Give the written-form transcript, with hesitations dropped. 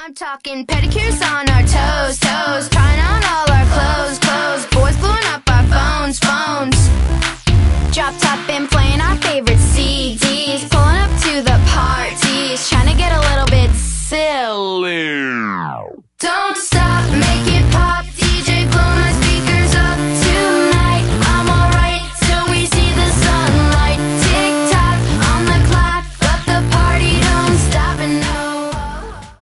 I'm talking pedicures on our toes, toes. Trying on all our clothes, clothes. Boys blowing up our phones, phones. Drop top and playing our favorite CDs. Pulling up to the parties, trying to get a little bit silly. Don't